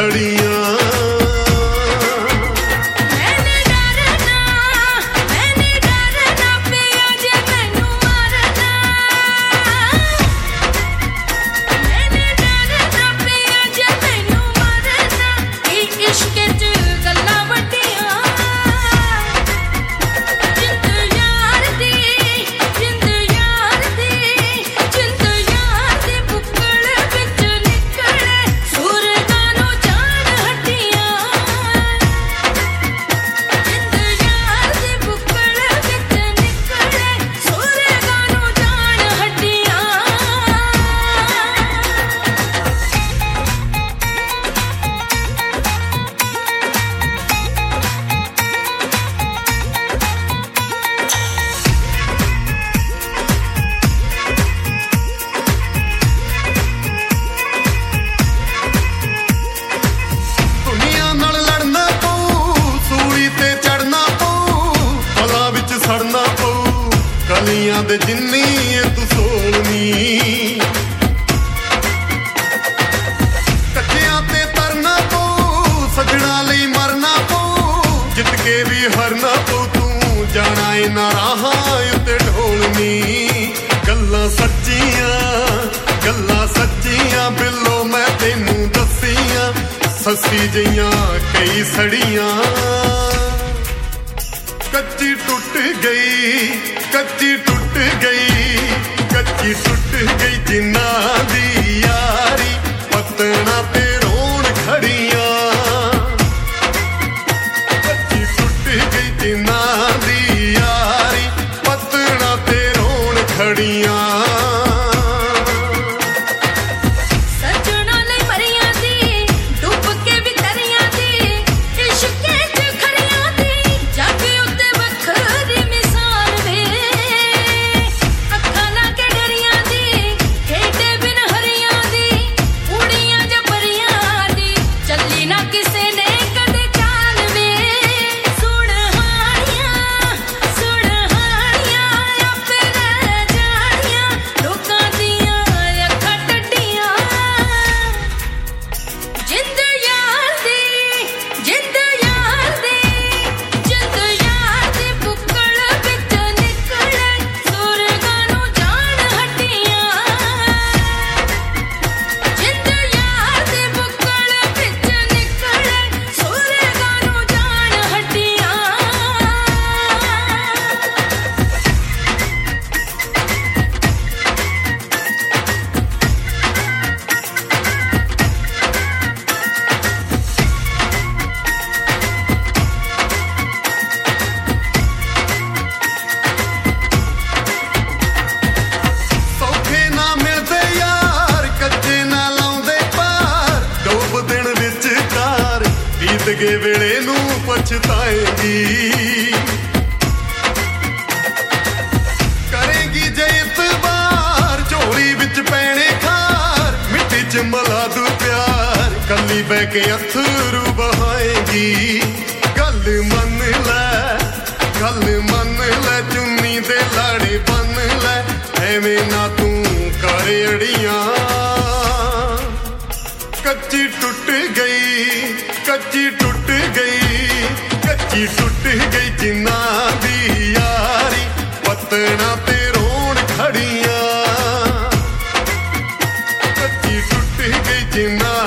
खड़ियां ਦੇ ਜਿੰਨੀ ਤੂੰ ਸੋਹਣੀ ਕੱਚਿਆਂ ਤੇ ਤਰਨਾ ਪਊ ਸਜਣਾ ਲਈ ਮਰਨਾ ਪਊ ਜਿੱਤ ਕੇ ਵੀ ਹਰਨਾ ਪਊ ਤੂੰ ਜਾਣਾ ਇਹਨਾਂ ਰਾਹਾਂ ਉੱਤੇ ਢੋਲਣੀ ਗੱਲਾਂ ਸੱਚੀਆਂ ਬਿੱਲੋ ਮੈਂ ਤੈਨੂੰ ਦੱਸੀਆਂ ਸੱਸੀ ਜਈਆਂ ਕਈ ਸੜੀਆਂ ਕੱਚੀ ਟੁੱਟ ਗਈ ਜਿਨ੍ਹਾਂ ਦੀ ਯਾਰੀ ਪਤਣਾ ਤੇ ਰੋਣ ਖੜੀਆਂ ਕੱਚੀ ਟੁੱਟ ਗਈ ਜਿਨ੍ਹਾਂ ਦੀ ਯਾਰੀ ਪਤਣਾ ਤੇ ਰੋਣ ਖੜੀਆਂ ਗੇ ਵੇਲੇ ਨੂੰ ਪਛਤਾਏਗੀ ਕਰੇਗੀ ਜੇ ਇਤਬਾਰ ਝੋਲੀ ਵਿੱਚ ਪੈਣੇ ਖਾਰ ਮਿੱਟੀ ਚ ਮਲਾ ਦੂ ਪਿਆਰ ਕੱਲੀ ਬਹਿ ਕੇ ਅਥਰੂ ਬਹਾਏਗੀ ਗੱਲ ਮੰਨ ਲੈ ਚੁੰਨੀ ਦੇ ਲਾੜੇ ਬੰਨ ਲੈ ਐਵੇਂ ਨਾ ਤੂੰ ਕਰ ਅੜੀਆਂ ਕੱਚੀ ਟੁੱਟ ਗਈ ਜਿਨ੍ਹਾਂ ਦੀ ਯਾਰੀ ਪਤਣਾ ਤੇ ਰੋਣ ਖੜੀਆਂ ਕੱਚੀ ਟੁੱਟ ਗਈ ਜਿਨ੍ਹਾਂ